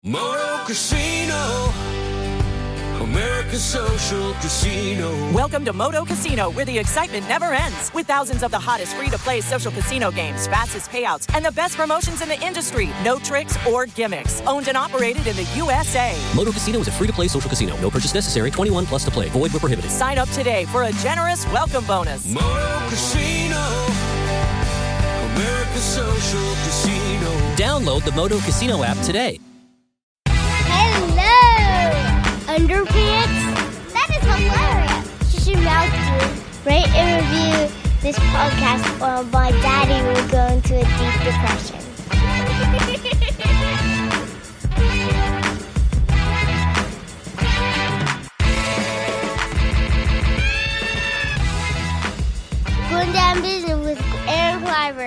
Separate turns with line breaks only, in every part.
Moto Casino, American Social Casino.
Welcome to Moto Casino, where the excitement never ends. With thousands of the hottest free-to-play social casino games, fastest payouts, and the best promotions in the industry. No tricks or gimmicks. Owned and operated in the USA.
Moto Casino is a free-to-play social casino. No purchase necessary. 21 plus to play. Void where prohibited.
Sign up today for a generous welcome bonus.
Moto Casino, American Social Casino.
Download the Moto Casino app today.
Underpants? That is hilarious. You should mouth to rate and review this podcast or my daddy will go into a deep depression. Going down business with Aaron Cliver.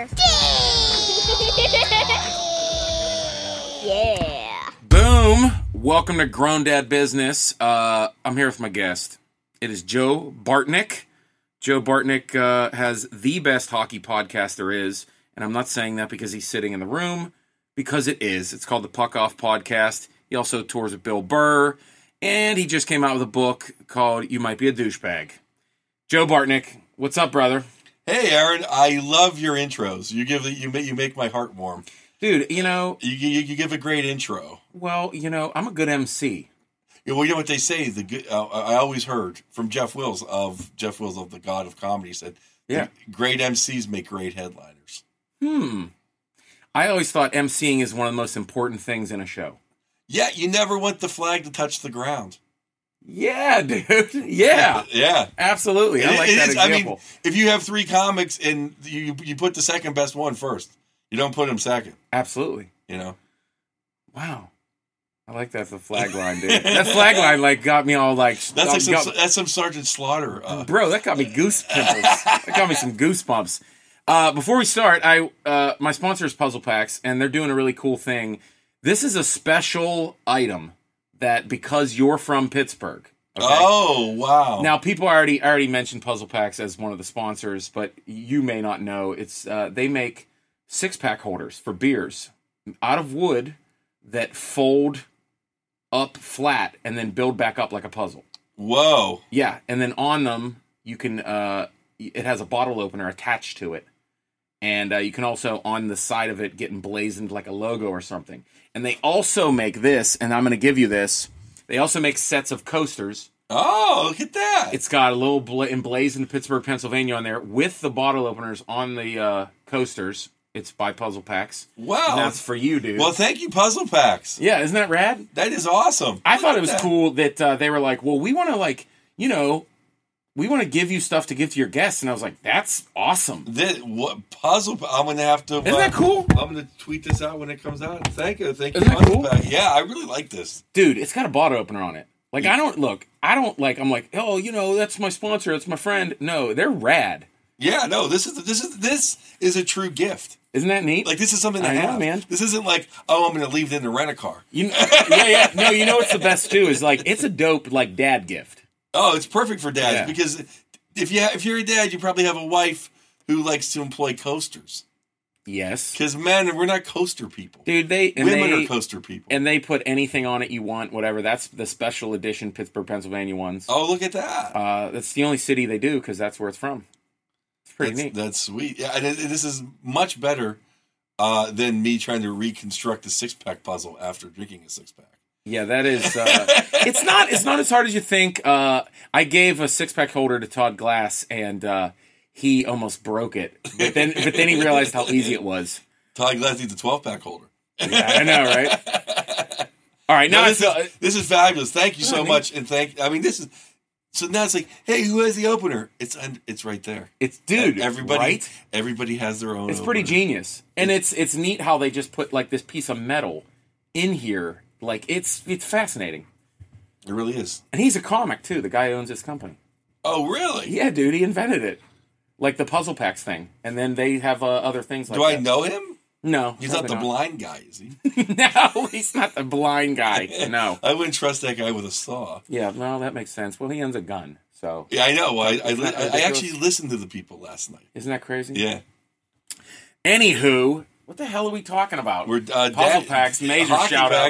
Yeah.
Boom! Welcome to Grown Dad Business. I'm here with my guest. It is Joe Bartnick. Joe Bartnick has the best hockey podcast there is, and I'm not saying that because he's sitting in the room, because it is. It's called the Puck Off Podcast. He also tours with Bill Burr, and he just came out with a book called You Might Be a Douchebag. Joe Bartnick, what's up, brother?
Hey, Aaron, I love your intros. You make my heart warm.
Dude, you know...
You give a great intro.
Well, you know, I'm a good MC.
Well, you know what they say? I always heard from Jeff Wills of the God of Comedy said,
yeah,
great MCs make great headliners.
I always thought MCing is one of the most important things in a show.
Yeah, you never want the flag to touch the ground.
Yeah, dude. Yeah.
Yeah.
Absolutely. I like that example.
I mean, if you have three comics and you put the second best one first, you don't put him second.
Absolutely.
You know?
Wow. I like that, the flag line, dude. That flag line, got me all,
That's some Sergeant Slaughter.
Bro, that got me goose pimples. That got me some goosebumps. Before we start, my sponsor is Puzzle Packs, and they're doing a really cool thing. This is a special item that, because you're from Pittsburgh. Okay?
Oh, wow.
Now, people already mentioned Puzzle Packs as one of the sponsors, but you may not know. It's they make 6-pack holders for beers out of wood that fold up flat and then build back up like a puzzle.
Whoa.
Yeah, and then on them, you can, it has a bottle opener attached to it. And you can also, on the side of it, get emblazoned like a logo or something. And they also make this, and I'm going to give you this. They also make sets of coasters.
Oh, look at that.
It's got a little emblazoned Pittsburgh, Pennsylvania on there with the bottle openers on the coasters. It's by Puzzle Packs.
Wow.
And that's for you, dude.
Well, thank you, Puzzle Packs.
Yeah, isn't that rad?
That is awesome.
I thought it was cool that they were like, well, we want to, we want to give you stuff to give to your guests. And I was like, that's awesome.
I'm going to have to...
Isn't that cool?
I'm going to tweet this out when it comes out. Thank you,
Isn't that cool?
Yeah, I really like this.
Dude, it's got a bottle opener on it. Like, I'm like, oh, that's my sponsor, that's my friend. No, they're rad.
Yeah, no, this is a true gift.
Isn't that neat?
Like, this is something
I know, man.
This isn't like, oh, I'm going to leave it in the rent-a-car.
Yeah. No, you know what's the best, too, is, it's a dope, dad gift.
Oh, it's perfect for dads,
yeah.
Because if you're a dad, you probably have a wife who likes to employ coasters.
Yes.
Because men, we're not coaster people.
Dude,
women are coaster people.
And they put anything on it you want, whatever. That's the special edition Pittsburgh, Pennsylvania ones.
Oh, look at that.
That's the only city they do, because that's where it's from. Pretty neat.
That's sweet. Yeah, and this is much better than me trying to reconstruct a 6-pack puzzle after drinking a 6-pack.
Yeah, that is. It's not as hard as you think. I gave a 6-pack holder to Todd Glass, and he almost broke it. But then he realized how easy it was.
Todd Glass needs a 12-pack holder.
Yeah, I know, right? All right, now
this is fabulous. Thank you so much, and this is. So now it's like, hey, who has the opener? It's right there.
It's dude.
Everybody,
right?
Everybody has their own.
It's
opener.
pretty genius, and it's neat how they just put this piece of metal in here. It's fascinating.
It really is.
And he's a comic too. The guy who owns this company.
Oh, really?
Yeah, dude. He invented it, like the Puzzle Packs thing, and then they have other things like.
Do
that.
I know him?
No,
he's not the blind guy, is he?
No, he's not the blind guy. No,
I wouldn't trust that guy with a saw.
Yeah, no, that makes sense. Well, he owns a gun, so
yeah, I know. I actually listened to the people last night.
Isn't that crazy?
Yeah.
Anywho, what the hell are we talking about?
We're
Puzzle Packs, major shout outs.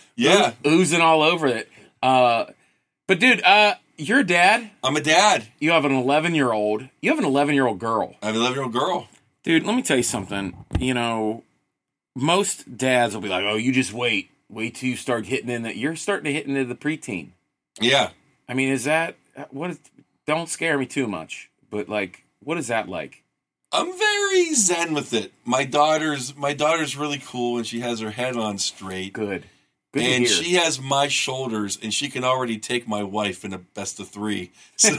Yeah.
Oozing all over it. But dude, you're a dad.
I'm a dad.
You have an 11-year-old. You have an 11-year-old girl.
I have an 11-year-old girl.
Dude, let me tell you something. You know, most dads will be like, "Oh, you just wait till you start hitting in that." You're starting to hit into the preteen.
Yeah.
I mean, is that what? Don't scare me too much, but like, what is that like?
I'm very zen with it. My daughter's really cool, and she has her head on straight.
Good to
And
hear.
she has my shoulders, and she can already take my wife in a best of 3. So,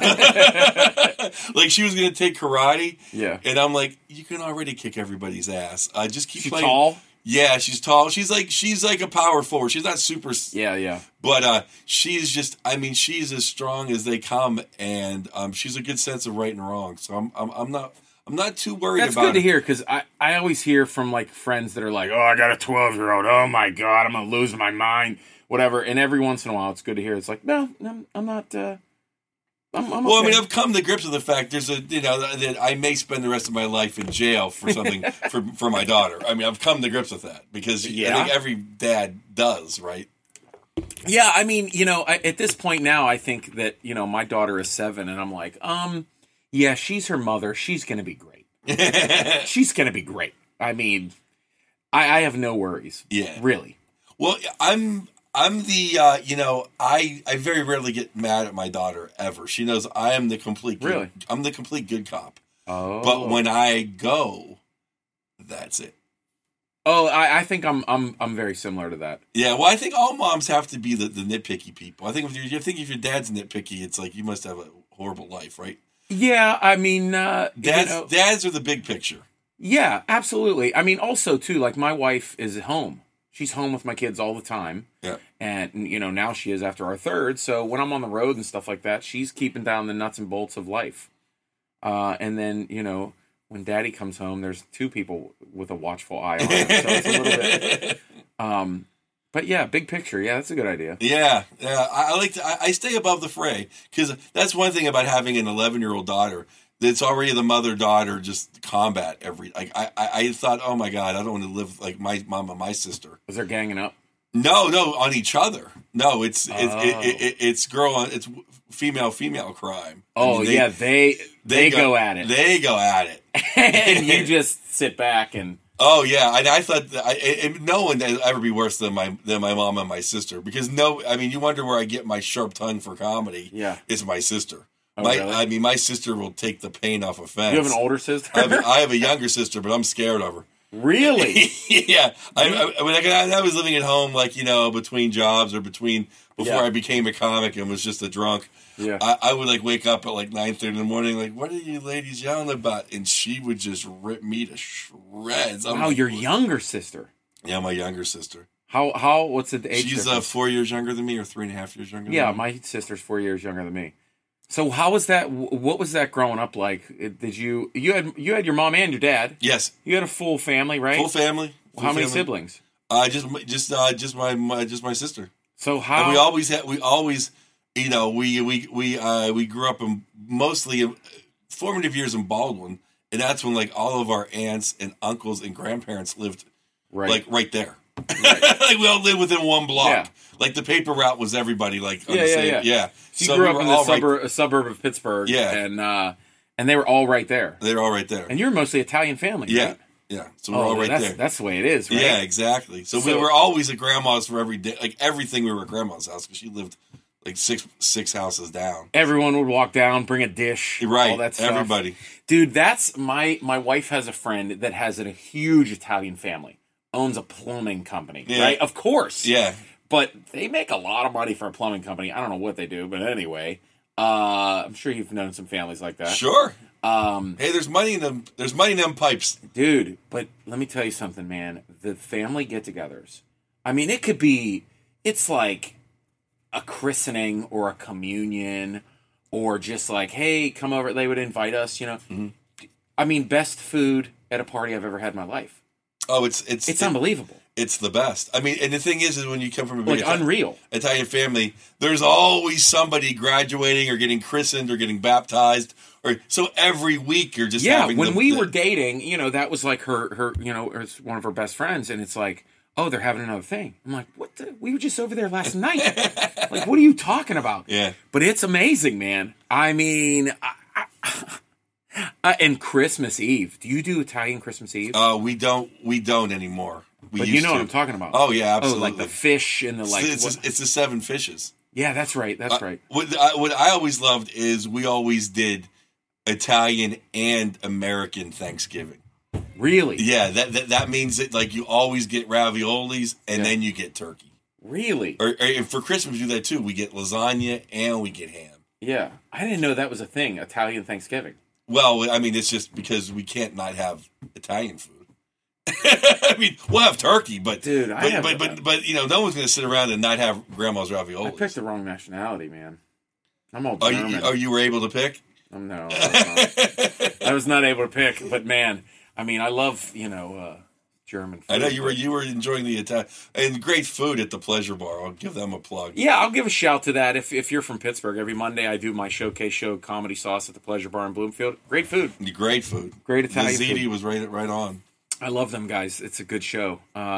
like, she was going to take karate.
Yeah.
And I'm like, you can already kick everybody's ass. Just keep
She's
playing.
tall.
Yeah, she's tall. She's like a power forward. She's not super.
Yeah.
But she's just. I mean, she's as strong as they come, and she's a good sense of right and wrong. So I'm not too worried
That's
about
good to
it.
hear because I always hear from like friends that are like, "Oh, I got a 12-year-old. Oh my god, I'm gonna lose my mind." Whatever. And every once in a while, it's good to hear. It's like, no, I'm not. I'm
Well,
okay.
I mean, I've come to grips with the fact that I may spend the rest of my life in jail for something for my daughter. I mean, I've come to grips with that because I think every dad does, right?
Yeah, I mean, you know, at this point now, I think that, you know, my daughter is 7, and I'm like, yeah, she's her mother. She's going to be great. She's going to be great. I mean, I have no worries.
Yeah.
Really.
Well, I'm the I very rarely get mad at my daughter ever. She knows I am the complete good,
Really?
I'm the complete good cop.
Oh.
But when I go, that's it.
Oh, I think I'm very similar to that.
Yeah, well, I think all moms have to be the nitpicky people. I think if your dad's nitpicky, it's like you must have a horrible life, right?
Yeah, I mean,
Dads are the big picture.
Yeah, absolutely. I mean, also too, like my wife is at home. She's home with my kids all the time.
Yeah.
And, you know, now she is after our 3rd. So when I'm on the road and stuff like that, she's keeping down the nuts and bolts of life. And then, you know, when daddy comes home, there's 2 people with a watchful eye on him. So it's a little bit. But yeah, big picture. Yeah, that's a good idea.
Yeah. I stay above the fray because that's one thing about having an 11-year-old daughter. It's already the mother-daughter just combat every. Like I thought, oh my god, I don't want to live like my mom and my sister.
Was there ganging up?
No, on each other. No, it's female crime.
Oh,
I mean,
yeah, they go at it.
They go at it,
And you just sit back and.
Oh yeah, and I thought no one would ever be worse than my mom and my sister because you wonder where I get my sharp tongue for comedy.
Yeah,
it's my sister.
Oh, really?
I mean, my sister will take the pain off a fence.
You have an older sister?
I have a younger sister, but I'm scared of her.
Really?
Yeah. I was living at home, like, you know, between jobs or before I became a comic and was just a drunk.
Yeah.
I would like wake up at like 9:30 in the morning, like, what are you ladies yelling about? And she would just rip me to shreds.
Wow, your younger sister.
Yeah, my younger sister.
How? What's the age?
She's
difference?
4 years younger than me, or 3.5 years younger.
Yeah,
than me.
my sister's 4 years younger than me. So how was that? What was that growing up like? Did you had your mom and your dad?
Yes.
You had a full family, right?
Full family.
How many siblings?
Just my sister.
So how?
And we always, you know, we grew up in mostly formative years in Baldwin, and that's when like all of our aunts and uncles and grandparents lived, right there. Right. Like we all lived within one block.
Yeah.
Like the paper route was everybody like on
Yeah,
the
yeah,
same.
yeah. So you grew up in a suburb of Pittsburgh.
Yeah.
And they were all right there.
They were all right there.
And you're mostly Italian family,
Yeah.
right?
Yeah. So we're all right there.
That's the way it is, right?
Yeah, exactly. So we were always at grandma's for every day. Like everything we were at grandma's house because she lived like six houses down.
Everyone would walk down, bring a dish,
right?
All that stuff.
Everybody,
dude. That's my wife has a friend that has a huge Italian family, owns a plumbing company, right? Of course,
yeah.
But they make a lot of money for a plumbing company. I don't know what they do, but anyway, I'm sure you've known some families like that.
Sure. Hey, there's money in them. There's money in them pipes,
dude. But let me tell you something, man. The family get-togethers. I mean, it could be. It's like a christening or a communion or just like, hey, come over. They would invite us, you know. Mm-hmm. I mean, best food at a party I've ever had in my life.
Oh, it's
unbelievable.
It's the best. I mean, and the thing is when you come from a big
unreal
Italian family, there's always somebody graduating or getting christened or getting baptized. Or so every week you're just having
when we were dating, you know, that was like her, you know, it's one of her best friends, and it's like, oh, they're having another thing. I'm like, what the? We were just over there last night. Like, what are you talking about?
Yeah.
But it's amazing, man. I mean, and Christmas Eve. Do you do Italian Christmas Eve?
We don't anymore.
But you know what I'm talking about.
Oh, yeah, absolutely.
Oh, like the fish and the like.
It's the 7 fishes.
Yeah, that's right. That's right.
What I always loved is we always did Italian and American Thanksgiving.
Really?
Yeah, that means that like you always get raviolis and then you get turkey.
Really?
Or for Christmas we do that too. We get lasagna and we get ham.
Yeah, I didn't know that was a thing. Italian Thanksgiving.
Well, I mean, it's just because we can't not have Italian food. I mean, we'll have turkey, but
dude,
but you know, no one's going to sit around and not have grandma's raviolis.
I picked the wrong nationality, man. I'm all
Are
German.
you were able to pick?
No, I was not able to pick. But man, I mean, I love German food.
I know you were enjoying the Italian and great food at the Pleasure Bar. I'll give them a plug.
Yeah, I'll give a shout to that. If you're from Pittsburgh, every Monday I do my showcase show, Comedy Sauce, at the Pleasure Bar in Bloomfield. Great food.
Great food.
Great Italian
the ziti
food.
was right on.
I love them guys. It's a good show.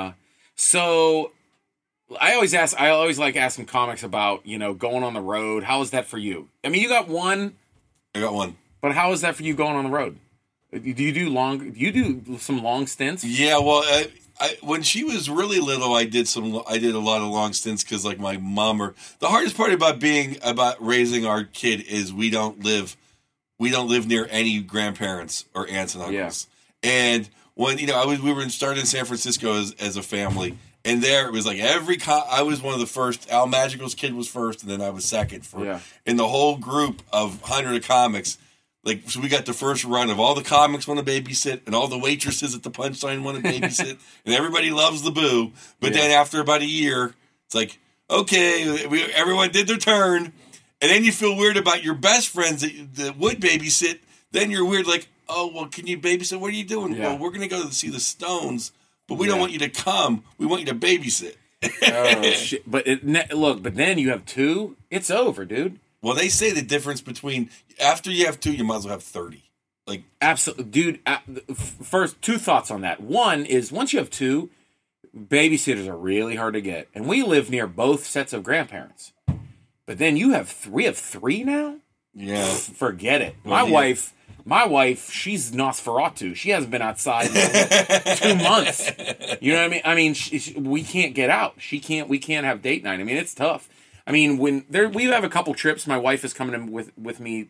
So I always like asking comics about, going on the road. How is that for you? I mean, you got one.
I got one.
But how is that for you going on the road? Do you do some long stints?
Yeah, well, when she was really little, I did a lot of long stints because like my mom the hardest part about raising our kid is we don't live near any grandparents or aunts and uncles. Yeah. And when we were started in San Francisco as a family, and there it was like I was one of the first. Al Magical's kid was first, and then I was second in the whole group of 100 of comics. Like, so we got the first run of all the comics want to babysit, and all the waitresses at the Punchline want to babysit, and everybody loves the boo. But then after about a year, it's like, okay, everyone did their turn, and then you feel weird about your best friends that would babysit. Then you're weird, like, oh, well, can you babysit? What are you doing? Yeah. Well, we're going to go see the Stones, but we don't want you to come. We want you to babysit.
Oh, shit. But but then you have two, it's over, dude.
Well, they say the difference between after you have two, you might as well have 30. Like,
absolutely, dude. First, two thoughts on that. One is once you have two, babysitters are really hard to get, and we live near both sets of grandparents. But then we have three now.
Yeah,
forget it. My wife, she's Nosferatu. She hasn't been outside in 2 months. You know what I mean? I mean, we can't get out. We can't have date night. I mean, it's tough. I mean, we have a couple trips. My wife is coming in with me.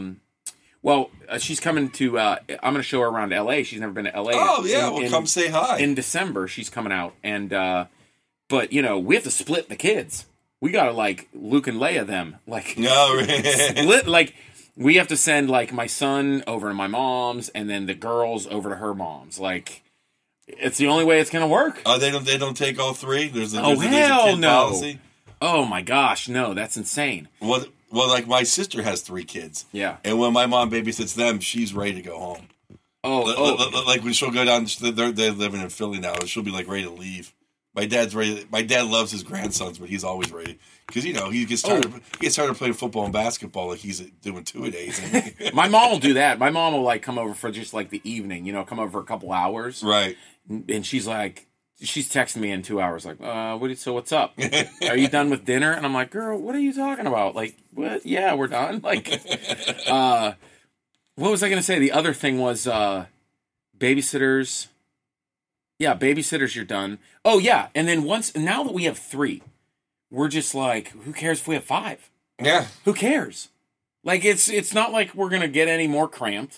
She's coming to. I'm going to show her around L.A. She's never been to L.A.
Oh yeah, come say hi.
In December, she's coming out, and but we have to split the kids. We got to like Luke and Leia them split like. We have to send like my son over to my mom's, and then the girls over to her mom's. Like, it's the only way it's going to work.
Oh, they don't take all three. There's a
kid
no. Policy.
Oh my gosh, no, that's insane.
Well, like my sister has 3 kids.
Yeah.
And when my mom babysits them, she's ready to go home. Like when she'll go down, they're living in Philly now. She'll be like ready to leave. My dad loves his grandsons, but he's always ready because he gets started playing football and basketball like he's doing 2-a-days.
My mom will do that. My mom will like come over for just like the evening, come over for a couple hours,
right?
And she's texting me in 2 hours, like, so what's up? Are you done with dinner? And I'm like, girl, what are you talking about? Like, what? Yeah, we're done. Like, what was I going to say? The other thing was babysitters. Yeah, babysitters, you're done. Oh, yeah. And then now that we have 3, we're just like, who cares if we have 5?
Yeah.
Who cares? Like, it's not like we're going to get any more cramped.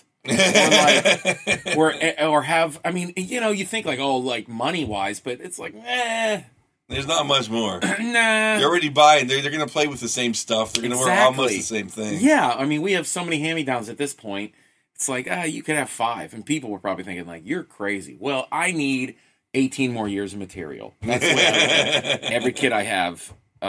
or have, I mean, you think like, oh, like money-wise, but it's like,
There's not much more.
Nah.
You're already buying. They're going to play with the same stuff. They're going to wear almost the same thing.
Yeah. I mean, we have so many hand-me-downs at this point. It's like, you could have 5. And people were probably thinking, like, you're crazy. Well, I need 18 more years of material. That's what every kid I have.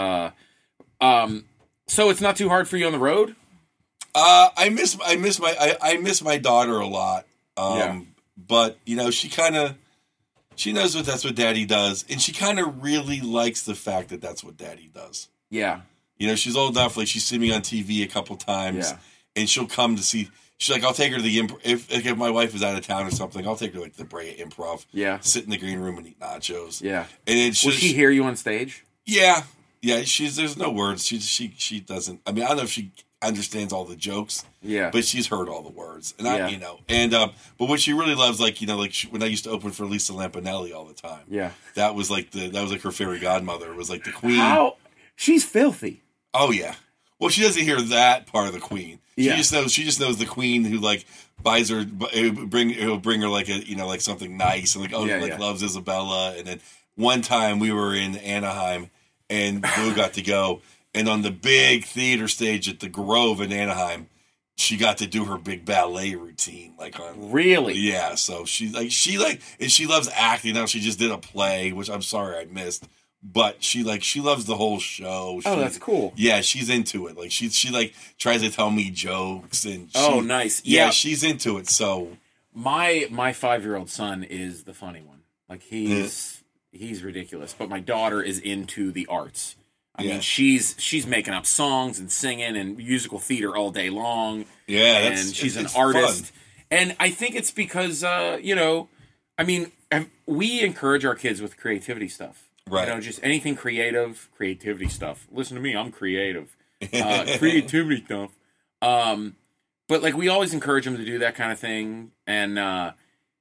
So it's not too hard for you on the road?
I miss my daughter a lot. But, she knows that's what Daddy does. And she kind of really likes the fact that that's what Daddy does.
Yeah.
She's old enough, like she's seen me on TV a couple times. Yeah. And she'll come to see. she's like, I'll take her to the if my wife is out of town or something, I'll take her like the Brea Improv.
Yeah.
Sit in the green room and eat nachos.
Yeah.
And then
Will she hear you on stage?
Yeah. Yeah. There's no words. She doesn't. I mean, I don't know if she understands all the jokes.
Yeah.
But she's heard all the words. And
Yeah.
but what she really loves, like, when I used to open for Lisa Lampanelli all the time.
Yeah.
That was like her fairy godmother. It was like the queen.
How? She's filthy.
Oh yeah. Well, she doesn't hear that part of the queen. She
Yeah.
just knows the queen who like buys her, he'll bring her like like something nice and like loves Isabella. And then one time we were in Anaheim and Boo got to go, and on the big theater stage at the Grove in Anaheim, she got to do her big ballet routine. Like on
Really?
yeah. So she loves acting now. She just did a play, which I'm sorry I missed. But she loves the whole show.
Oh, that's cool.
Yeah, she's into it. Like she like tries to tell me jokes and
nice.
Yeah,
Yeah.
she's into it. So
My 5-year-old son is the funny one. Like he's ridiculous. But my daughter is into the arts. I mean, she's making up songs and singing and musical theater all day long.
Yeah,
and she's an artist. Fun. And I think it's because I mean, we encourage our kids with creativity stuff.
Right.
Just anything creativity stuff. Listen to me, I'm creative. Creativity stuff. But like we always encourage them to do that kind of thing. And have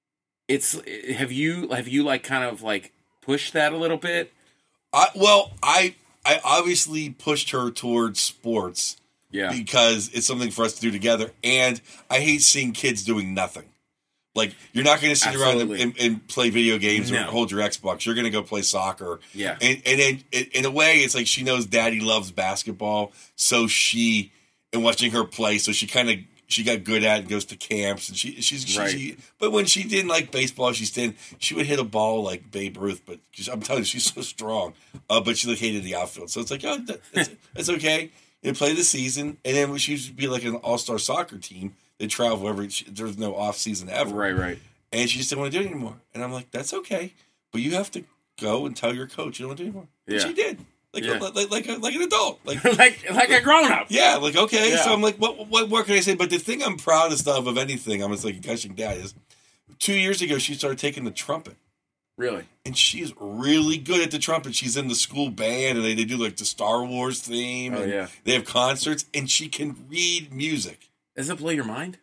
you like kind of like pushed that a little bit?
I obviously pushed her towards sports.
Yeah.
Because it's something for us to do together, and I hate seeing kids doing nothing. Like, you're not going to sit around and play video games or hold your Xbox. You're going to go play soccer.
Yeah.
And then, in a way, it's like she knows Daddy loves basketball, so and watching her play, so she got good at it and goes to camps. And she but when she didn't like baseball, she would hit a ball like Babe Ruth, but I'm telling you, she's so strong. But she hated the outfield. So it's like, that's okay. You play the season, and then she used to be like an all-star soccer team. They travel there's no off season ever.
Right.
And she just didn't want to do it anymore. And I'm like, that's okay. But you have to go and tell your coach you don't want to do it anymore. And she did. Like an adult. Like
a grown up.
Yeah, like okay.
Yeah.
So I'm like, what more can I say? But the thing I'm proudest of anything, I'm just like gushing dad, is 2 years ago she started taking the trumpet.
Really?
And she's really good at the trumpet. She's in the school band, and they do like the Star Wars theme.
Oh,
and
yeah.
They have concerts, and she can read music.
Does it blow your mind?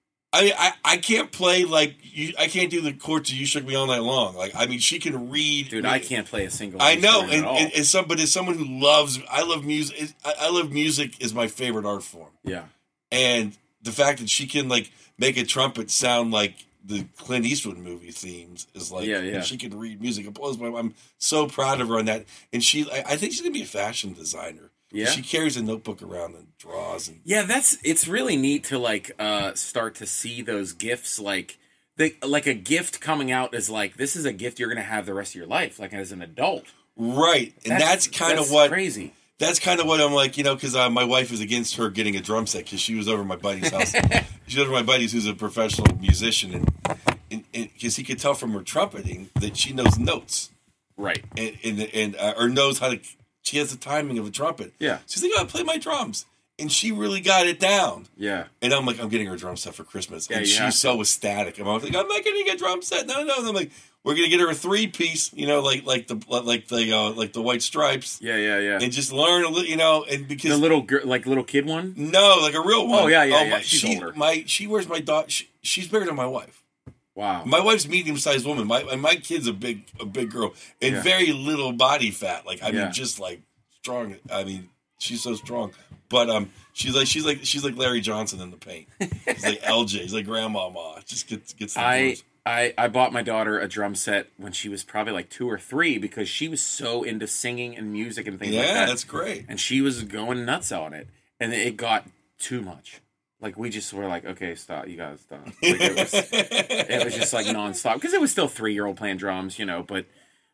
I can't play like you. I can't do the chords that You Shook Me All Night Long. Like, I mean, she can read.
Dude, I can't play a single.
I know, and as someone who loves, I love music. I love music is my favorite art form.
Yeah,
and the fact that she can like make a trumpet sound like the Clint Eastwood movie themes is like, and she can read music. It blows my mind. I'm so proud of her on that. And I think she's gonna be a fashion designer. Yeah, she carries a notebook around and draws. And
it's really neat to like start to see those gifts like a gift coming out as like this is a gift you're gonna have the rest of your life, like as an adult.
Right, and that's kind of what
crazy.
That's kind of what I'm like, because my wife is against her getting a drum set because she was over at my buddy's house. She was over at my buddy's who's a professional musician, and because he could tell from her trumpeting that she knows notes,
right,
and or knows how to. She has the timing of a trumpet.
Yeah,
she's like, "Oh, play my drums," and she really got it down.
Yeah,
and I'm like, I'm getting her a drum set for Christmas,
yeah,
and she's so ecstatic. I'm like, I'm not getting a drum set. No. And I'm like, we're gonna get her a 3-piece, like the White Stripes.
Yeah.
And just learn a little, and because
the little kid one.
No, like a real one.
Oh yeah. She's older.
She wears my daughter. She's bigger than my wife.
Wow.
My wife's medium-sized woman. My kid's a big girl and very little body fat. Like I mean, just like strong. I mean, she's so strong. But she's like Larry Johnson in the paint. She's like LJ. She's like Grandmama. Just gets the moves.
I bought my daughter a drum set when she was probably like 2 or 3 because she was so into singing and music and things like that.
Yeah, that's great.
And she was going nuts on it. And it got too much. Like, we just were like, okay, stop. You gotta stop. Like, it was just like nonstop. Because it was still 3-year-old playing drums, but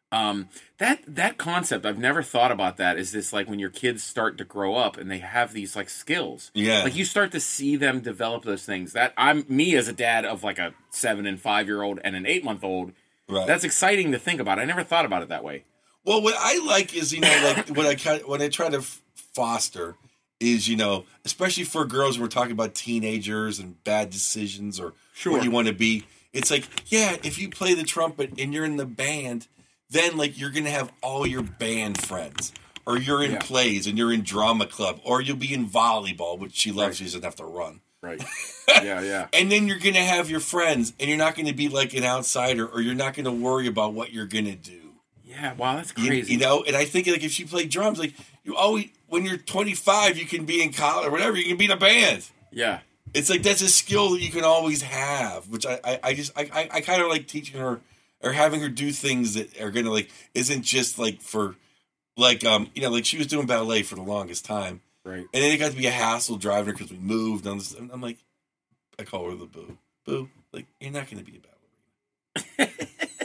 that concept, I've never thought about that, is this like when your kids start to grow up and they have these like skills.
Yeah.
Like you start to see them develop those things. That me as a dad of like a 7 and 5-year-old and an 8-month-old,
right.
That's exciting to think about. I never thought about it that way.
Well, what I like is, like when I try to foster is, especially for girls when we're talking about teenagers and bad decisions or what you want to be. It's like, yeah, if you play the trumpet and you're in the band, then like you're going to have all your band friends. Or you're in plays and you're in drama club. Or you'll be in volleyball, which she loves. She doesn't have to run.
Right. Yeah.
And then you're going to have your friends. And you're not going to be like an outsider. Or you're not going to worry about what you're going to do.
Yeah, wow, that's crazy.
And I think like if she played drums, like you always, when you're 25, you can be in college or whatever. You can be in a band.
Yeah.
It's like that's a skill that you can always have, which I kind of like teaching her or having her do things that are going to like, isn't just like for... Like, like she was doing ballet for the longest time.
Right.
And then it got to be a hassle driving her because we moved. And I'm like, I call her the boo. Boo, like, you're not going to be a ballerina.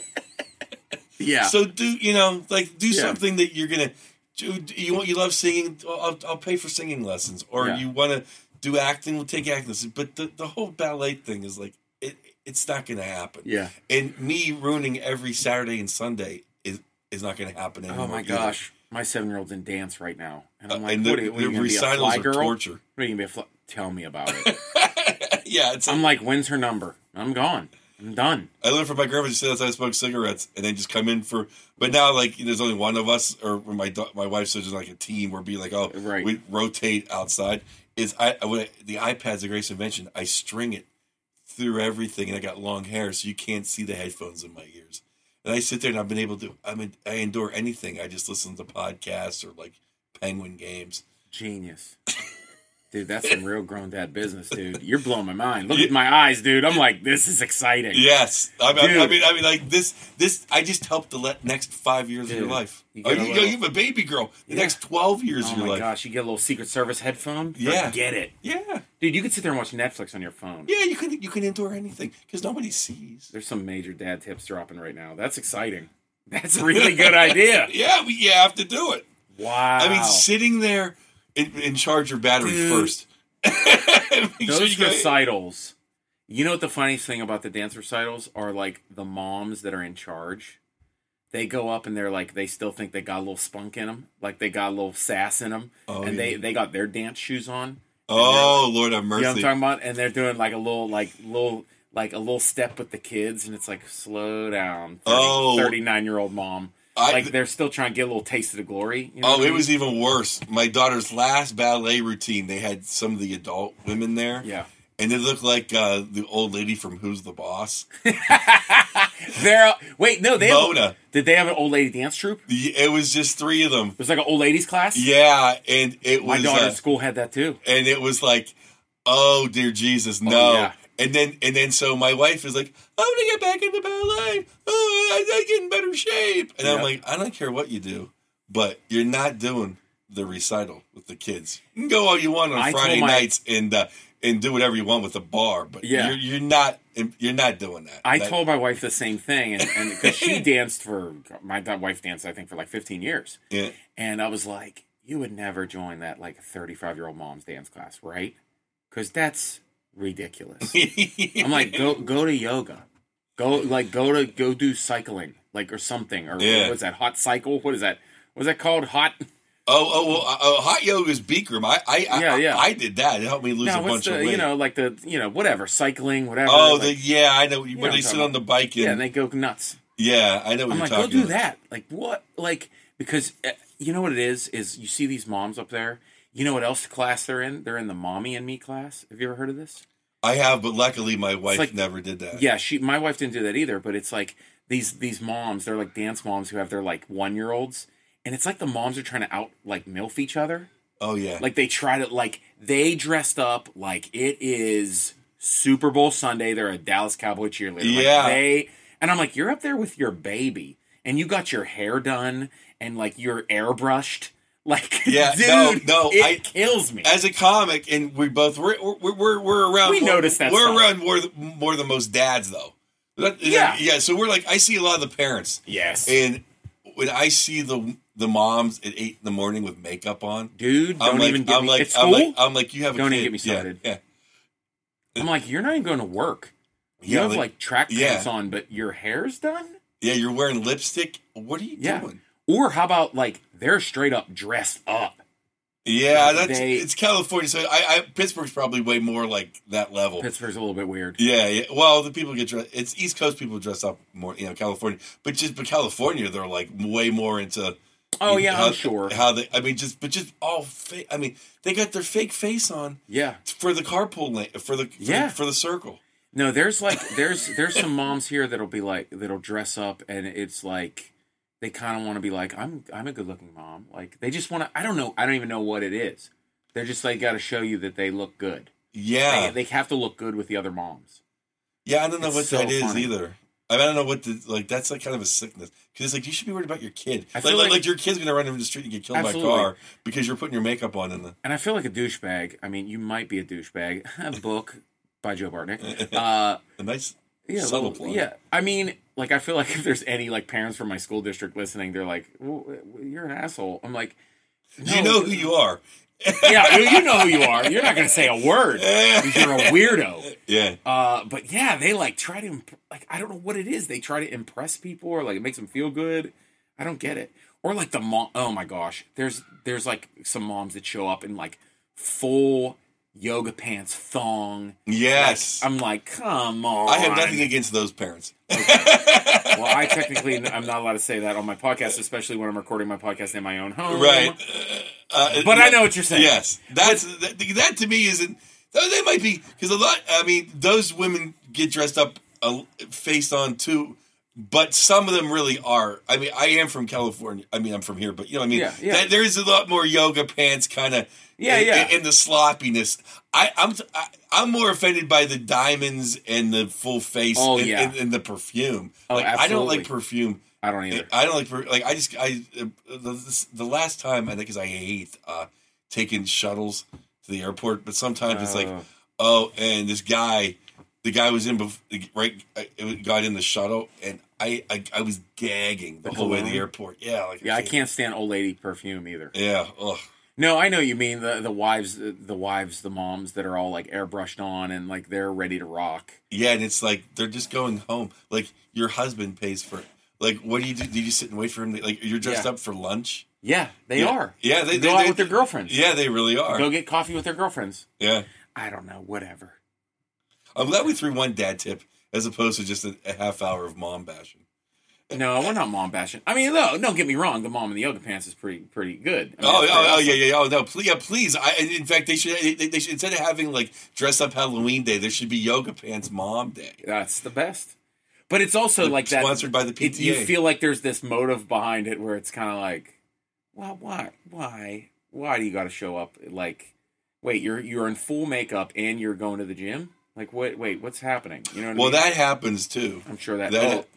Yeah.
So do something that you're going to do. You love singing, I'll pay for singing lessons. Or you want to do acting, we'll take acting lessons. But the whole ballet thing is like, it's not going to happen.
Yeah.
And me ruining every Saturday and Sunday is not going to happen anymore.
Oh my gosh. My 7-year-old's in dance right now. And I'm like,
and
what are you going to be, a fly girl?
Torture.
What are you going to be, tell me about it.
Yeah.
I'm like, when's her number? I'm gone. I'm done.
I live for my grandma. She said outside, I smoke cigarettes, and then just come in for. But now, like, there's only one of us, or my wife says there's like a team. We're being like, we rotate outside. The iPad's a great invention. I string it through everything, and I got long hair, so you can't see the headphones in my ears. And I sit there and I've been able to, I endure anything. I just listen to podcasts or like Penguin games.
Genius. Dude, that's some real grown dad business, dude. You're blowing my mind. Look at my eyes, dude. I'm like, this is exciting.
Yes. I mean, like this, I just helped the next 5 years of your life. You have a baby girl. The next 12 years of your life.
Oh my gosh, you get a little Secret Service headphone?
Yeah.
Get it.
Yeah.
Dude, you can sit there and watch Netflix on your phone.
Yeah, you can endure anything because nobody sees.
There's some major dad tips dropping right now. That's exciting. That's a really good idea.
Yeah, you have to do it.
Wow.
I mean, sitting there and charge your battery first.
Those recitals. You know what the funniest thing about the dance recitals are? Like the moms that are in charge. They go up and they're like, they still think they got a little spunk in them. Like they got a little sass in them. Oh, and they got their dance shoes on.
Oh, Lord have mercy.
You know what I'm talking about? And they're doing like a little step with the kids. And it's like, slow down. 39-year-old mom. They're still trying to get a little taste of the glory. You know
it was even worse. My daughter's last ballet routine, they had some of the adult women there.
Yeah.
And they looked like the old lady from Who's the Boss?
Mona. Did they have an old lady dance troupe?
It was just 3 of them.
It was like an old ladies class?
Yeah, and it was...
My daughter's school had that too.
And it was like, oh, dear Jesus, no. Oh, yeah. And then so my wife is like, I'm going to get back into ballet. I get in better shape. And I'm like, I don't care what you do, but you're not doing the recital with the kids. You can go all you want on Friday nights and do whatever you want with the bar, but you're not doing that.
I told my wife the same thing, and because she danced my wife danced, I think, for like 15 years.
Yeah.
And I was like, you would never join that like 35-year-old mom's dance class, right? Because that's ridiculous. I'm like, go to yoga. Go do cycling, like, or something. Or what's that, hot cycle? What is that? What's that called? Hot...
hot yoga is Bikram. I did that. It helped me lose a bunch of weight.
Whatever, cycling, whatever.
Oh, I know. When they sit on the bike and
they go nuts.
Yeah, I know what you're talking about.
Go do that. Like, what? Like, because you know what it is you see these moms up there. You know what else class they're in? They're in the Mommy and Me class. Have you ever heard of this?
I have, but luckily my wife never did that.
Yeah, my wife didn't do that either, but it's like these moms, they're like dance moms who have their like 1-year-olds. And it's like the moms are trying to out, like, MILF each other.
Oh, yeah.
Like, they try to, like, they dressed up like it is Super Bowl Sunday. They're a Dallas Cowboy cheerleader.
Yeah.
And I'm like, you're up there with your baby. And you got your hair done. And, like, you're airbrushed. Like,
yeah,
dude,
no,
it kills me.
As a comic, and we're around.
We noticed that
We're around more than most dads, though. Yeah. So we're like, I see a lot of the parents.
Yes.
And when I see the moms at 8 in the morning with makeup on,
dude,
I'm like, you have a
don't
kid.
even get me started.
Yeah.
I'm like, you're not even going to work. You have like track pants on, but your hair's done.
Yeah, you're wearing lipstick. What are you doing?
Or how about like they're straight up dressed up,
Yeah,
Like,
it's California. So Pittsburgh's probably way more like that level.
Pittsburgh's a little bit weird.
Yeah. Well, the people get dressed. It's East Coast people dress up more. California, but California, they're like way more into.
Oh yeah, I'm sure.
How they? I mean, just all fake. I mean, they got their fake face on.
Yeah.
For the carpool lane, for the circle.
No, there's some moms here that'll dress up, and it's like they kind of want to be like, I'm a good looking mom. Like they just want to. I don't know. I don't even know what it is. They're just like got to show you that they look good.
Yeah,
they have to look good with the other moms.
Yeah, I don't know what
so
that is
funny.
either. I don't know what that's like kind of a sickness because it's like you should be worried about your kid.
I feel
Like your kid's gonna run into the street and get killed by a car because you're putting your makeup on in the.
And I feel like a douchebag. I mean, you might be a douchebag. A book by Joe Bartnick.
A nice subtle plug.
Yeah, I mean, like I feel like if there's any like parents from my school district listening, they're like, well, "You're an asshole." I'm like, no,
you know who you are.
Yeah, you know who you are. You're not going to say a word because you're a weirdo.
Yeah.
But yeah, they like try to like I don't know what it is. They try to impress people or like it makes them feel good. I don't get it. Or like the mom. Oh my gosh, there's like some moms that show up in like full yoga pants thong.
Yes.
Like, I'm like, come on.
I have nothing against those parents.
Okay. Well, I'm not allowed to say that on my podcast, especially when I'm recording my podcast in my own home.
Right.
But I know what you're saying.
Yes. That to me isn't. They might be because a lot. I mean, those women get dressed up face on too, but some of them really are. I mean, I am from California. I mean, I'm from here, but you know what I mean.
Yeah.
There is a lot more yoga pants kind of. In the sloppiness, I'm more offended by the diamonds and the full face and the perfume. Like I don't like perfume.
I don't either.
I don't like the last time I think because I hate taking shuttles to the airport, but sometimes it's like and this guy, the guy was in got in the shuttle and I was gagging the whole way to the airport. Yeah,
I can't stand old lady perfume either.
Yeah. Ugh.
No, I know what you mean the wives, the moms that are all like airbrushed on and like they're ready to rock.
Yeah, and it's like they're just going home. Like your husband pays for it. Like what do you do? Do you sit and wait for him? Like you're dressed up for lunch?
Yeah, they are.
Yeah, they
go out with their girlfriends.
Yeah, they really are.
Go get coffee with their girlfriends.
Yeah.
I don't know. Whatever.
I'm glad we threw one dad tip as opposed to just a half hour of mom bashing.
No, we're not mom bashing. I mean, no, don't get me wrong. The mom in the yoga pants is pretty good. I mean,
yeah. Oh no, please. In fact, they should instead of having like dress up Halloween day, there should be yoga pants mom day.
That's the best. But it's also like that
sponsored by the PTA.
You feel like there's this motive behind it where it's kind of like, well, why do you got to show up? Like, wait, you're in full makeup and you're going to the gym. Like, wait, what's happening? You know what I mean?
Well, that happens, too.
I'm sure that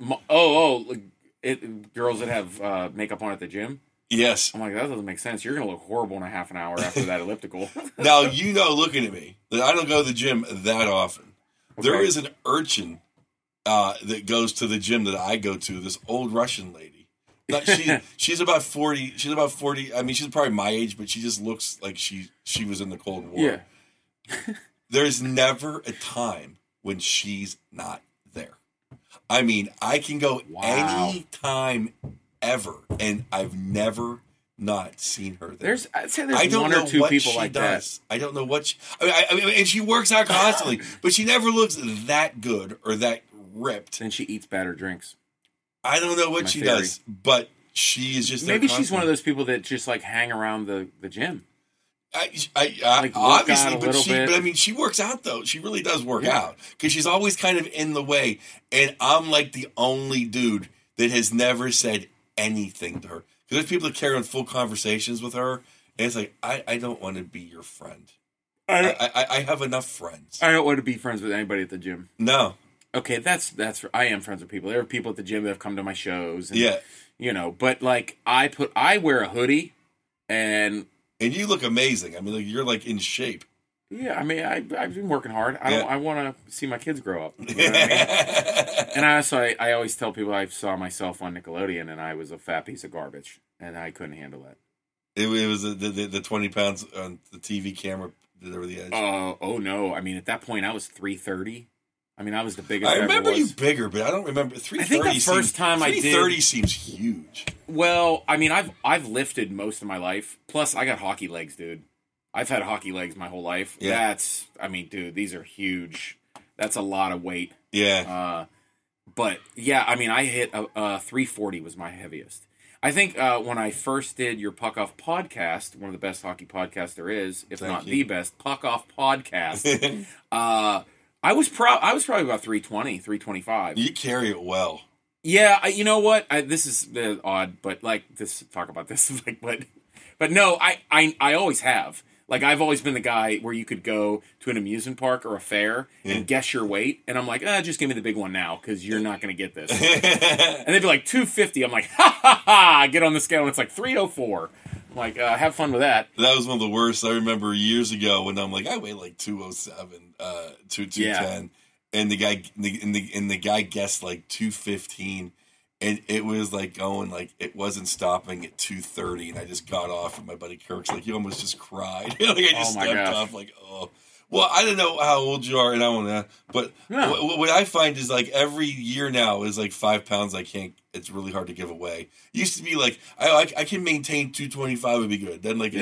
girls that have makeup on at the gym?
Yes.
I'm like, that doesn't make sense. You're going to look horrible in a half an hour after that elliptical.
Now, looking at me, that I don't go to the gym that often. Okay. There is an urchin that goes to the gym that I go to, this old Russian lady. She's about 40. She's about 40. I mean, she's probably my age, but she just looks like she was in the Cold War.
Yeah.
There's never a time when she's not there. I mean, I can go any time ever, and I've never not seen her there.
I'd say there's one or two people like that.
I don't know what she... I mean, and she works out constantly, but she never looks that good or that ripped.
And she eats bad or drinks.
I don't know what she does, but she is just...
Maybe she's one of those people that just like hang around the gym.
Obviously, but I mean, she works out though. She really does work out because she's always kind of in the way. And I'm like the only dude that has never said anything to her. Because there's people that carry on full conversations with her, and it's like I don't want to be your friend. I have enough friends.
I don't want to be friends with anybody at the gym.
No.
Okay, that's. I am friends with people. There are people at the gym that have come to my shows. And,
yeah.
You know, but like I wear a hoodie and.
And you look amazing. I mean, like, you're like in shape.
Yeah, I mean, I've been working hard. I want to see my kids grow up. You know what I mean? And I always tell people I saw myself on Nickelodeon and I was a fat piece of garbage, and I couldn't handle that.
It was the 20 pounds on the TV camera over the edge.
Oh no! I mean, at that point, I was 330. I mean, I was the biggest.
I remember
ever
you
was.
bigger, but I don't remember 330.
I think the first time I did
330 seems huge.
Well, I mean, I've lifted most of my life. Plus, I got hockey legs, dude. I've had hockey legs my whole life.
Yeah.
I mean, dude, these are huge. That's a lot of weight.
Yeah.
But yeah, I mean, I hit 340 was my heaviest. I think when I first did your Puck Off podcast, one of the best hockey podcasts there is, if
Thank
not
you.
the best Puck Off podcast. I was probably about 320, 325.
You carry it well.
Yeah, you know what? This is odd, but like talk about this, like, but no, I always have. Like, I've always been the guy where you could go to an amusement park or a fair and guess your weight, and I'm like, just give me the big one now because you're not going to get this. And they'd be like 250. I'm like, ha ha ha! Get on the scale, and it's like 304. I'm like, have fun with that.
That was one of the worst. I remember years ago when I'm like, I weigh like 207, 210, and the guy guessed like 215. And it was like going, like, it wasn't stopping at 2:30, and I just got off, and my buddy Kirk's like, you almost just cried. Like, I just stepped off, like, oh. Well, I don't know how old you are, and I don't know, but what I find is, like, every year now is, like, 5 pounds it's really hard to give away. It used to be, like, I can maintain 225 would be good. Then, like,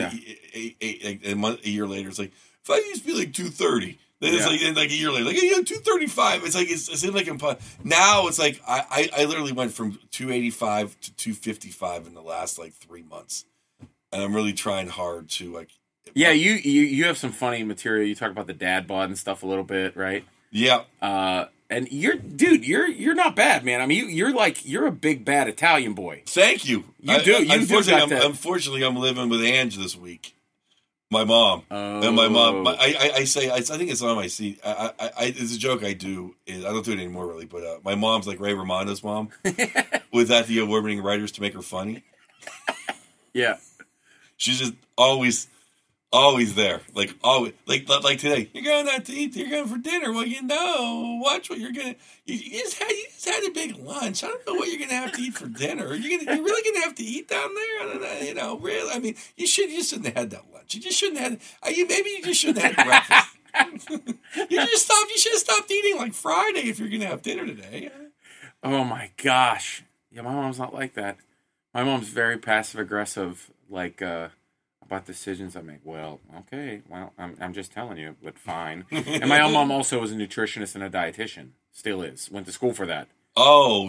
a year later, it's like, if I used to be, like, 230. Then it's like a year later, like 235. It's like it's like now it's like I literally went from 285 to 255 in the last like 3 months, and I'm really trying hard to like.
Yeah, you have some funny material. You talk about the dad bod and stuff a little bit, right?
Yeah.
And you're not bad, man. I mean, you're a big bad Italian boy.
Thank you. Unfortunately, I'm living with Ange this week. My mom and my mom. I think it's on my seat. It's a joke I do. I don't do it anymore really, but my mom's like Ray Romando's mom, with that the award-winning writers to make her funny.
Yeah, she's
just always there, like always, like today. You're going out to eat. You're going for dinner. Well, watch what you're gonna. You just had a big lunch. I don't know what you're gonna have to eat for dinner. You're really gonna have to eat down there. I don't know. Really, I mean, you shouldn't have had that lunch. You just shouldn't have. Maybe you just shouldn't have breakfast. You should have stopped eating like Friday if you're gonna have dinner today.
Oh my gosh. Yeah, my mom's not like that. My mom's very passive aggressive, like about decisions I make. Well, okay. Well, I'm just telling you, but fine. And my own mom also is a nutritionist and a dietitian. Still is. Went to school for that.
Oh,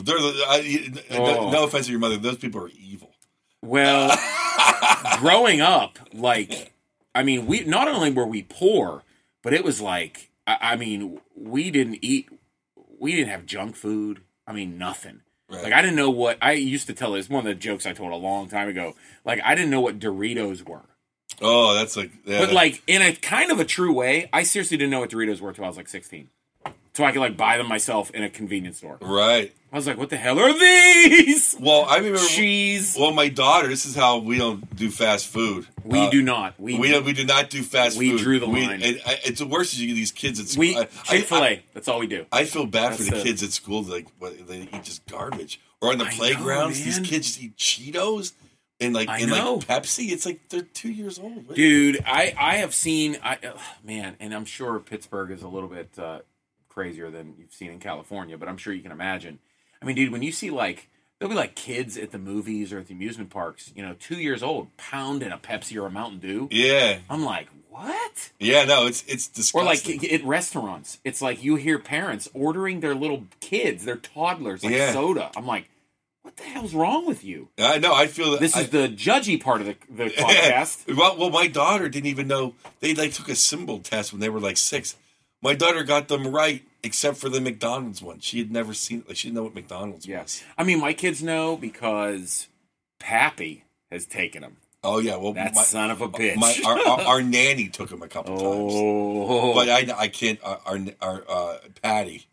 no offense to your mother. Those people are evil.
Well, growing up, like, I mean, we not only were we poor, but it was like, I mean, we didn't have junk food. I mean, nothing. Right. Like, I didn't know what, I used to tell this, one of the jokes I told a long time ago, like, I didn't know what Doritos were.
Oh, that's like, yeah.
But, like, in a kind of a true way, I seriously didn't know what Doritos were until I was, like, 16. So I could, like, buy them myself in a convenience store.
Right.
I was like, what the hell are these?
Well, I remember
cheese.
Well, my daughter, this is how we don't do fast food.
We do not.
We do not do fast food.
We drew the line.
It's the worst is you get these kids at school.
Chick-fil-A, that's all we do.
I feel bad for the kids at school. Like, they eat just garbage. Or on the playgrounds, these kids just eat Cheetos and like Pepsi. It's like they're 2 years old.
Dude, I have seen, man, and I'm sure Pittsburgh is a little bit crazier than you've seen in California, but I'm sure you can imagine. I mean, dude, when you see like, there'll be like kids at the movies or at the amusement parks, 2 years old, pounding a Pepsi or a Mountain Dew.
Yeah.
I'm like, what?
Yeah, no, it's disgusting.
Or like at restaurants, it's like you hear parents ordering their little kids, their toddlers, like soda. I'm like, what the hell's wrong with you?
I know. I feel that
this is the judgy part of the podcast.
Well, my daughter didn't even know. They like took a symbol test when they were like 6. My daughter got them right, except for the McDonald's one. She had never seen it. Like, she didn't know what McDonald's was.
I mean, my kids know because Pappy has taken them.
Oh yeah, well,
that son of a bitch.
Our nanny took him a couple times, but I can't. Our Patty,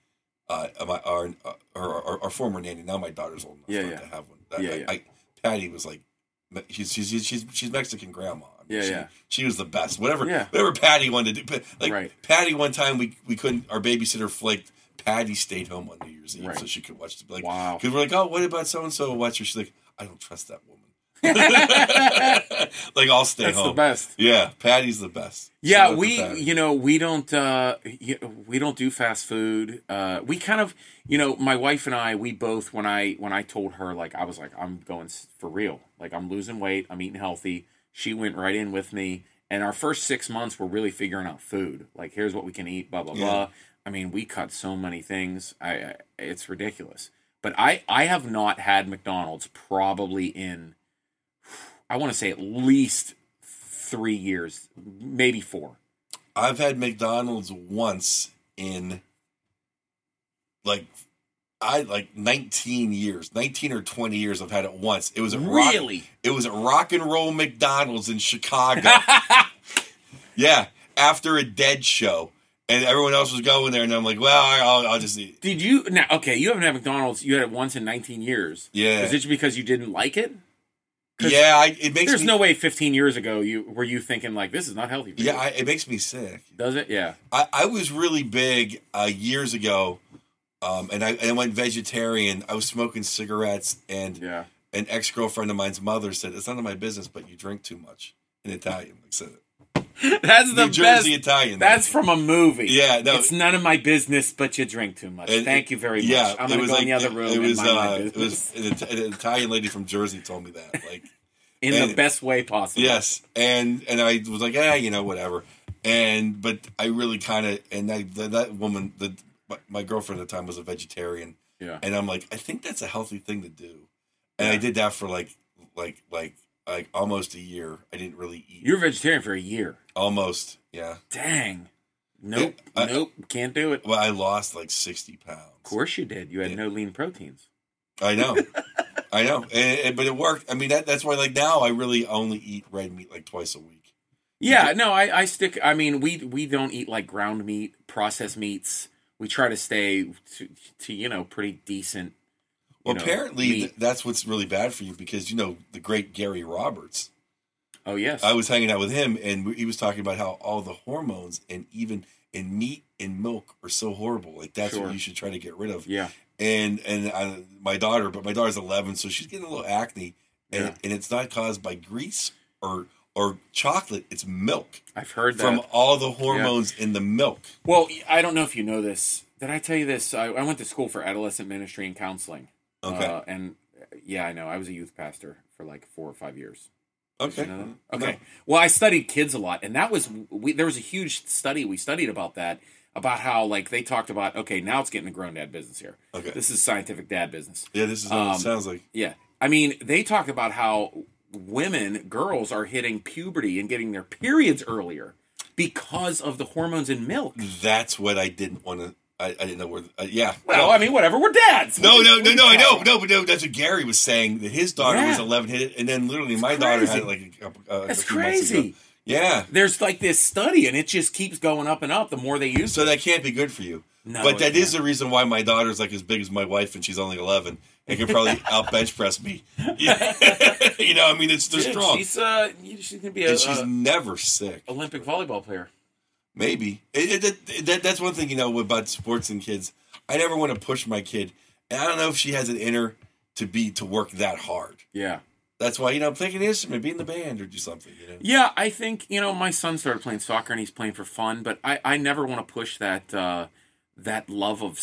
our former nanny. Now my daughter's old enough to have one. Patty was like, she's Mexican grandma. I mean, she was the best. Whatever Patty wanted to do. Like Patty, one time we couldn't. Our babysitter flaked. Patty stayed home on New Year's Eve so she could watch. Wow. Because we're like, oh, what about so and so? Watch her. She's like, I don't trust that woman. Like, I'll stay
That's
home.
the best.
Yeah, Patty's the best.
Yeah,
Shout out to
we
Patty.
we don't do fast food. We kind of, my wife and I, we both, when I told her, like, I was like, I'm going for real, like, I'm losing weight, I'm eating healthy. She went right in with me, and our first 6 months were really figuring out food. Like, here's what we can eat, blah blah blah. I mean, we cut so many things. It's ridiculous. But I have not had McDonald's probably in, I want to say, at least 3 years, maybe 4.
I've had McDonald's once in like 19 years, 19 or 20 years. I've had it once. It was at
Really?
It was at Rock and Roll McDonald's in Chicago. Yeah, after a Dead show, and everyone else was going there, and I'm like, well, I'll just eat.
Did you now? Okay, you haven't had McDonald's. You had it once in 19 years.
Yeah.
Is it because you didn't like it?
Yeah, it makes
There's
me.
no way 15 years ago were you thinking like this is not healthy for you.
Yeah, it makes me sick.
Does it? Yeah.
I was really big years ago, and I went vegetarian. I was smoking cigarettes, and
Yeah.
an ex-girlfriend of mine's mother said, "It's none of my business, but you drink too much." In Italian, like said it.
That's the
New Jersey
best.
Italian.
That's from a movie.
Yeah, no.
It's none of my business, but you drink too much. Thank you very much.
Yeah,
I'm gonna go in the other room.
It was
and mind my business.
an Italian lady from Jersey told me that. Like,
in the best way possible.
yes, and I was like, whatever. But I really kind of, and that woman, my girlfriend at the time was a vegetarian.
Yeah.
And I'm like, I think that's a healthy thing to do. And I did that for like almost a year. I didn't really eat.
You were vegetarian for a year.
Almost, yeah.
Dang. Nope.
Yeah,
Nope. Can't do it.
Well, I lost like 60 pounds.
Of course you did. You had no lean proteins.
I know. I know. But it worked. I mean, that's why, like, now I really only eat red meat like twice a week.
Yeah, no, I stick. I mean, we don't eat like ground meat, processed meats. We try to stay to pretty decent.
Well, apparently
meat.
that's what's really bad for you because the great Gary Roberts.
Oh yes,
I was hanging out with him, and he was talking about how all the hormones and even in meat and milk are so horrible. Like that's
Sure.
what you should try to get rid of.
Yeah.
And my daughter's 11, so she's getting a little acne, and
Yeah.
and it's not caused by grease or chocolate. It's milk.
I've heard that.
From all the hormones in the milk.
Well, I don't know if you know this. Did I tell you this? I went to school for adolescent ministry and counseling.
Okay.
And yeah, I know. I was a youth pastor for like 4 or 5 years.
Okay.
You know that? Okay. Well, I studied kids a lot, and that was there was a huge study we studied about that, about how like they talked about. Okay, now it's getting the grown dad business here.
Okay.
This is scientific dad business.
Yeah, this is what it sounds like.
Yeah, I mean they talk about how girls are hitting puberty and getting their periods earlier because of the hormones in milk.
That's what I didn't want to. I didn't know where. Yeah.
Well,
No.
I mean, whatever. We're dads.
No, I know.
What are you
No,
talking
but that's what Gary was saying. That his daughter
Yeah.
was 11, hit it, and then literally my daughter had it like a
That's
few months ago.
crazy.
Yeah.
There's like this study, and it just keeps going up and up the more they use
So
it.
that can't be good for you.
No,
but
it
that is
can't.
the reason why my daughter's like as big as my wife, and she's only 11, and can probably out bench press me. Yeah. I mean, they're
Dude,
strong,
she's gonna be
and she's
a
never sick.
Olympic volleyball player.
Maybe that's one thing about sports and kids. I never want to push my kid, and I don't know if she has it in her to work that hard.
Yeah.
That's why play an instrument, be in the band, or do something.
Yeah, I think my son started playing soccer and he's playing for fun, but I never want to push that that love of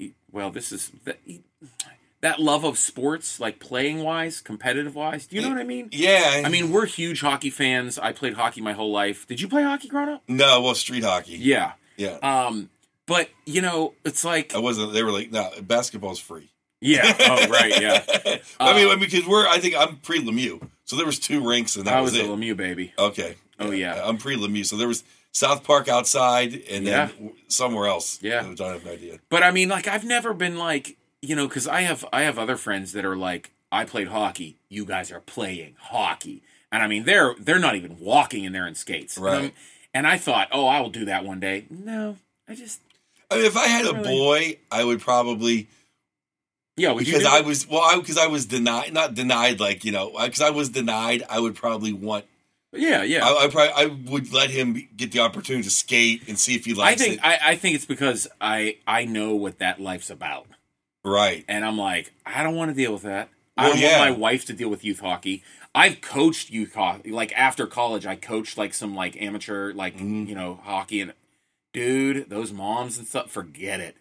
that love of sports, like playing wise, competitive wise. Do you know what I mean?
Yeah.
I mean, we're huge hockey fans. I played hockey my whole life. Did you play hockey growing up?
No, well, street hockey.
Yeah.
Yeah.
But it's like
I wasn't. They were like, no, basketball's free.
yeah. Oh, right. Yeah.
I mean, because I think I'm pre-Lemieux, so there was 2 rinks, and that
I
was
was a
it.
Lemieux baby.
Okay.
Oh, yeah.
I'm pre-Lemieux, so there was South Park outside, and
Yeah.
then somewhere else.
Yeah.
I don't have an idea.
But I mean, like, I've never been like, because I have other friends that are like, I played hockey. You guys are playing hockey, and I mean, they're not even walking in there in skates,
Right.
And I thought, oh, I will do that one day. No, I
mean, if I had a
Really?
boy, I would probably.
would you
Because
do
I
it?
was I was denied, not denied, like because I was denied. I would probably want.
Yeah.
I would let him get the opportunity to skate and see if he likes it.
I think it's because I know what that life's about,
Right.
and I'm like, I don't want to deal with that.
Well,
I don't
yeah.
want my wife to deal with youth hockey. I've coached youth hockey. Like after college, I coached like some like amateur like hockey, and dude, those moms and stuff, forget it.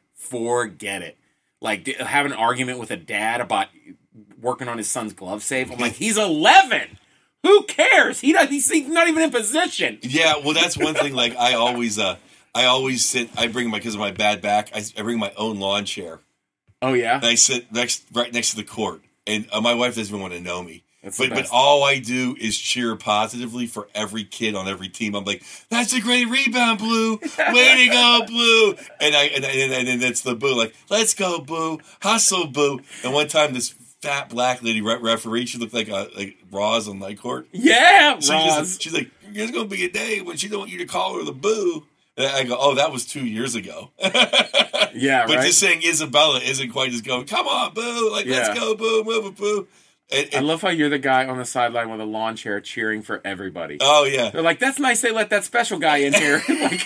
Like have an argument with a dad about working on his son's glove save. I'm like, he's 11. Who cares? He's not even in position.
Yeah, well, that's one thing. Like I always sit. I bring because of my bad back. I bring my own lawn chair.
Oh yeah.
And I sit right next to the court, and my wife doesn't even want to know me.
But
all I do is cheer positively for every kid on every team. I'm like, that's a great rebound, Blue. Way to go, Blue. And it's the Boo. Like, let's go, Boo. Hustle, Boo. And one time, this fat black lady referee, she looked like Roz on night court.
Yeah, Roz.
She's like, there's going to be a day when she don't want you to call her the Boo. And I go, oh, that was 2 years ago.
Yeah,
but
right.
just saying Isabella isn't quite as going, come on, Boo. Like, let's go, Boo. Move it, Boo.
I love how you're the guy on the sideline with a lawn chair cheering for everybody.
Oh, yeah.
They're like, that's nice they let that special guy in here.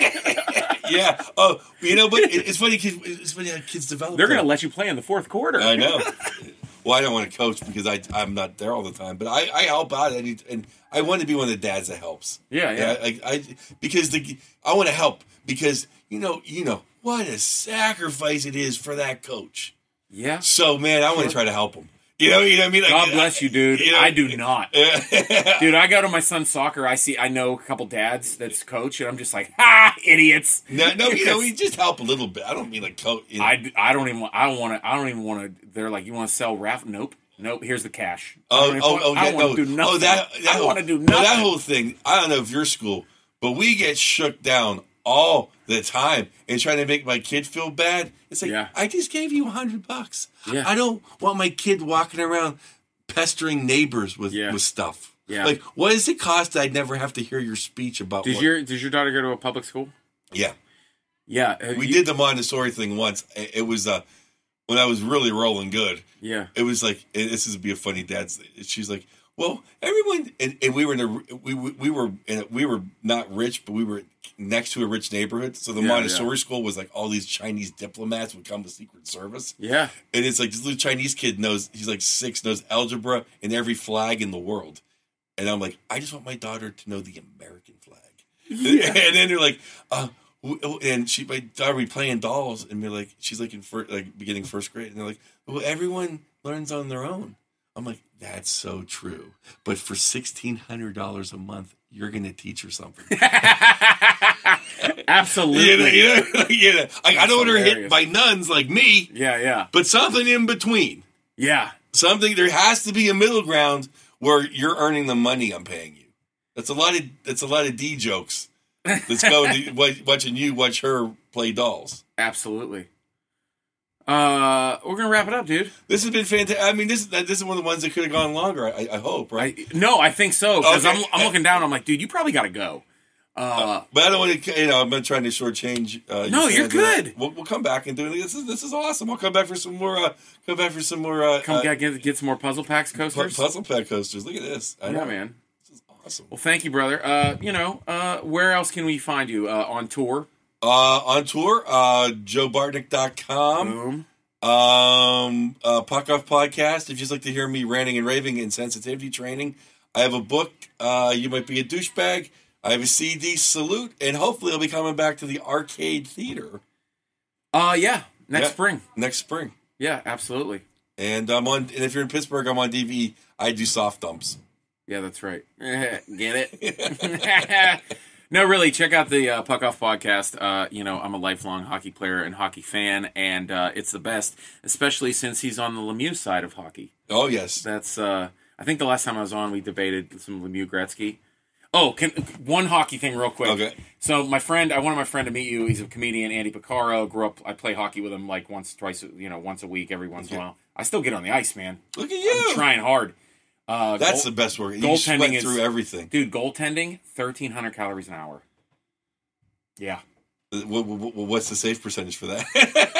Yeah. Oh, but it's funny. It's funny how kids develop.
They're going to let you play in the fourth quarter.
I know. Well, I don't want to coach because I'm not there all the time, but I help out, and I want to be one of the dads that helps.
Yeah.
Because I want to help because you know what a sacrifice it is for that coach.
Yeah.
So man, I want to try to help him. You know what I mean? Like,
God bless you, dude. I do not. Dude, I go to my son's soccer. I know a couple dads that's coach, and I'm just like, ha, idiots.
No, we just help a little bit. I don't mean like coach.
I don't even want to. They're like, you want to sell raffle? Nope. Here's the cash.
I
want to do nothing. I want to do nothing.
That whole thing. I don't know if your school, but we get shook down all the time and trying to make my kid feel bad. It's like, I just gave you $100. Yeah. I don't want my kid walking around pestering neighbors with stuff.
Yeah.
Like, what does it cost? I'd never have to hear your speech about.
Does your daughter go to a public school?
Yeah.
Yeah.
We did the Montessori thing once. It was when I was really rolling good.
Yeah.
It was like, this is be a funny dad. She's like, well, everyone, and we were not rich, but we were next to a rich neighborhood. So the Montessori school was like all these Chinese diplomats would come to Secret Service.
Yeah.
And it's like this little Chinese kid he's like 6, knows algebra and every flag in the world. And I'm like, I just want my daughter to know the American flag. Yeah. And then they're like, and my daughter would be playing dolls, and we're like, she's like beginning first grade, and they're like, well, everyone learns on their own. I'm like, that's so true. But for $1,600 a month, you're going to teach her something.
Absolutely.
I don't want her hit by nuns like me.
Yeah.
But something in between.
Yeah.
There has to be a middle ground where you're earning the money I'm paying you. That's a lot of D jokes. Let's go watching you watch her play dolls.
Absolutely. We're gonna wrap it up, dude.
This has been fantastic. I mean, this is one of the ones that could have gone longer. I hope, right?
I think so. Because I'm looking down. I'm like, dude, you probably got to go.
But I don't want to. I'm not trying to shortchange.
No, you're good.
We'll come back and do it. This is awesome. I'll come back for some more.
Get some more puzzle packs coasters.
Puzzle pack coasters. Look at this. I know,
man.
This is awesome.
Well, thank you, brother. Where else can we find you on tour?
On tour, joebartnick.com.
Boom.
Puck Off Podcast. If you just like to hear me ranting and raving in sensitivity training, I have a book. You Might Be a Douchebag. I have a CD, Salute, and hopefully I'll be coming back to the Arcade Theater.
Next spring.
Next spring.
Yeah, absolutely.
And and if you're in Pittsburgh, I'm on DVE. I do soft dumps.
Yeah, that's right. Get it? No, really, check out the Puck Off Podcast. I'm a lifelong hockey player and hockey fan, and it's the best, especially since he's on the Lemieux side of hockey.
Oh, yes.
That's, I think the last time I was on, we debated some Lemieux Gretzky. Oh, one hockey thing real quick.
Okay.
So I wanted my friend to meet you. He's a comedian, Andy Picaro. I play hockey with him like once a week, every once in a while. I still get on the ice, man.
Look at you.
I'm trying hard.
That's the best work. You sweat through everything.
Dude, goaltending, 1,300 calories an hour. Yeah.
What's the safe percentage for that?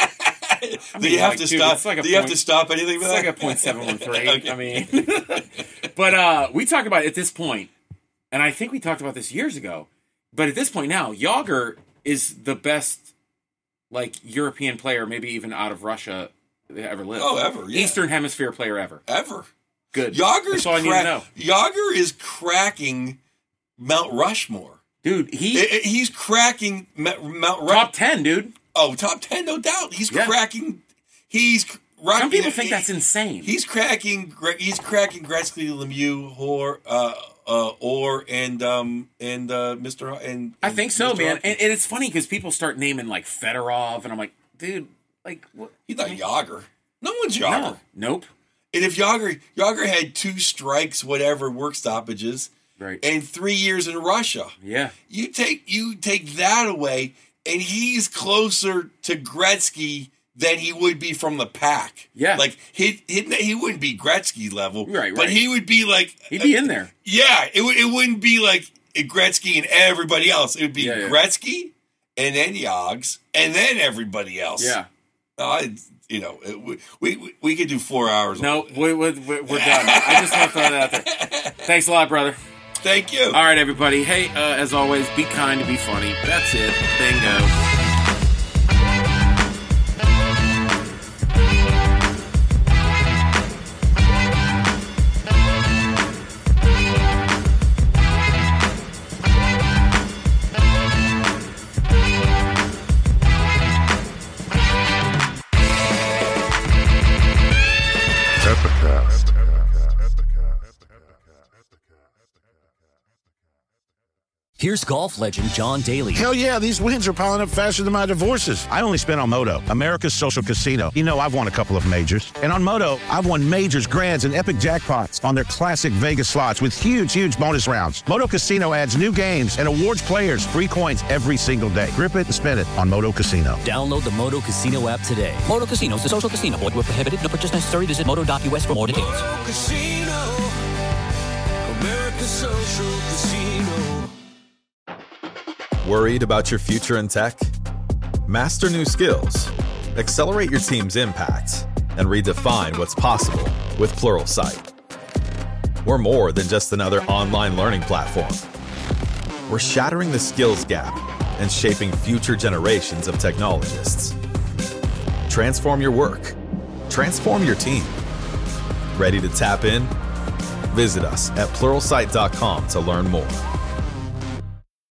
Do you have to stop anything for that?
It's like a .713. Okay. I mean, but we talk about it at this point, and I think we talked about this years ago, but at this point now, Jágr is the best, European player, maybe even out of Russia, that ever lived.
Oh, ever, yeah.
Eastern Hemisphere player ever.
Ever.
Good.
Yager's
That's all I need to know.
Yager is cracking Mount Rushmore.
Dude,
he's cracking Mount Rushmore.
Top 10, dude.
Oh, top 10, no doubt. He's cracking.
Some people think that's insane.
He's cracking Gretzky, Lemieux, Orr, and Mr. and
I think so,
Mr.
man.
Hockey.
And it's funny because people start naming like Fedorov, and I'm like, dude, like what?
He's not Yager. No one's Yager.
No. Nope.
And if Yager had 2 strikes, whatever, work stoppages,
right,
and 3 years in Russia,
yeah,
you take that away, and he's closer to Gretzky than he would be from the pack.
Yeah,
like he wouldn't be Gretzky level,
right,
but he would be like
he'd be in there.
Yeah, it wouldn't be like Gretzky and everybody else. It would be Gretzky and then Yogs and then everybody else.
Yeah,
we could do 4 hours.
No, we're done. I just want to throw that out there. Thanks a lot, brother.
Thank you.
All right, everybody. Hey, as always, be kind and be funny. That's it. Bingo.
Here's golf legend John Daly.
Hell yeah, these wins are piling up faster than my divorces. I only spent on Moto, America's social casino. You know, I've won a couple of majors. And on Moto, I've won majors, grands, and epic jackpots on their classic Vegas slots with huge bonus rounds. Moto Casino adds new games and awards players free coins every single day. Grip it and spin it on Moto Casino.
Download the Moto Casino app today. Moto Casino is a social casino. Void where prohibited. No purchase necessary. Visit moto.us for more details.
Moto Casino, America's social casino.
Worried about your future in tech? Master new skills, accelerate your team's impact, and redefine what's possible with Pluralsight. We're more than just another online learning platform. We're shattering the skills gap and shaping future generations of technologists. Transform your work. Transform your team. Ready to tap in? Visit us at pluralsight.com to learn more.